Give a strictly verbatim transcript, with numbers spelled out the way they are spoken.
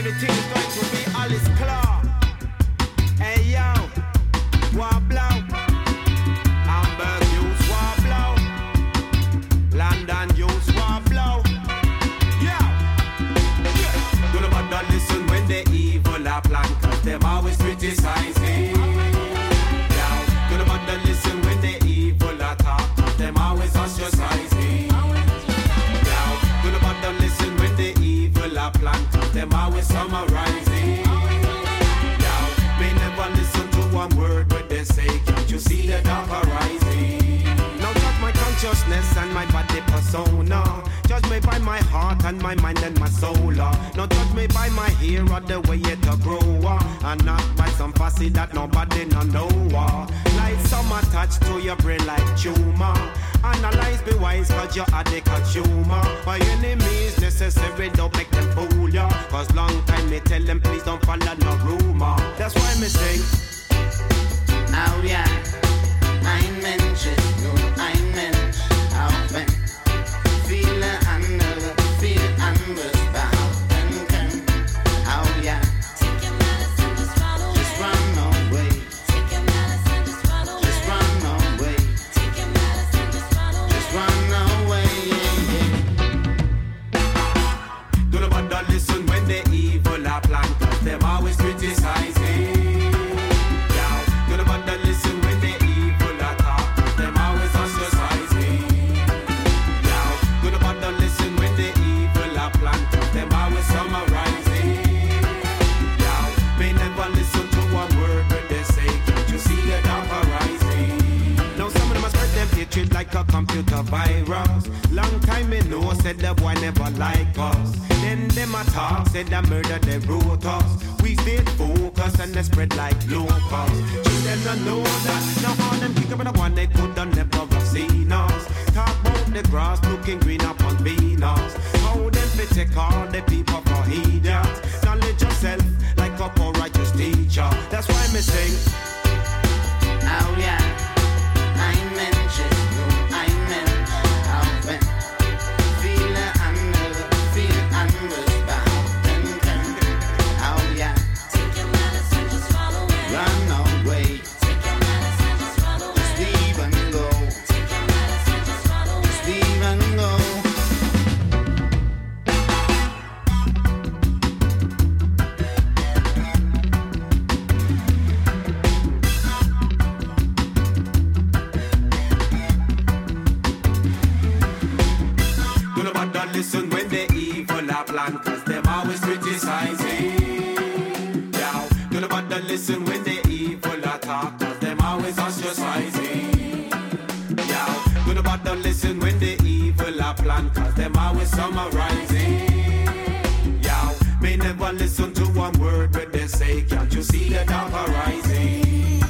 everything is going to be all is clear. Hey yo, war blow. Hamburg youth war blow. London youth war blow. Yeah. Don't bother listen when the evil are plan, cause them always criticize me. Yeah. Don't bother listen when the evil are talk, cause them always ostracize me. Yeah. Don't bother listen when the evil are plan, cause them always summarize me. Yeah. May never listen to one word when they say, can't you see the dark horizon? Now judge my consciousness and my body persona. Judge me by my heart and my mind and my soul. Now judge me by my hair or the way it a grow. And not by some fussy that nobody no know. Like some attached to your brain like tumor. Analyze, be wise, cause you're a consumer. By any means necessary, don't make them fool ya. Cause long time they tell them please don't follow no rumor. That's why me sing. Oh yeah, ein Mensch ist nur ein Mensch, auch wenn viele andere viel anderes behaupten können. Oh yeah, take your medicine, just run away. Just run away. Take your medicine, just run away. Just run away. Take your medicine, just run away. Just run away, yeah, yeah. Don't bother listen when the evil are plan, cause them always criticize me. Yeah. Don't bother listen when the evil are talk, cause them always ostracize me. Yeah. Don't bother listen when the evil are plan, cause them always summarize me. Yeah. May never listen to one word when they say, can't you see the dark horizon? Now some of them spread them hatred like a computer virus. Long time me know, said the boy never like us. Then them a talk, said the murder they wrote us. We stayed focused and they spread like locusts. Children don't know that, now all them kick up in the one they could have never have seen us. Talk about the grass looking green upon Venus. How them fit take all the people for idiots. Knowledge yourself like a poor righteous teacher. That's why me sing. Oh yeah, ein Mensch ist nur ein Mensch, auch wenn viele andere viel anderes behaupten können. Oh yeah, take your medicine, just run away. Run away. Take your medicine, just run away. Just leave and go. Take your medicine, just run away. Just leave and go. Don't bother listen when the evil are plan, cause them always criticize me. Yeah. Don't bother listen when the evil are talk, cause them always ostracize me. Yeah. Don't bother listen when the evil are plan, cause them always summarize me. Yeah. May never listen to one word when they say, can't you see the dark horizon?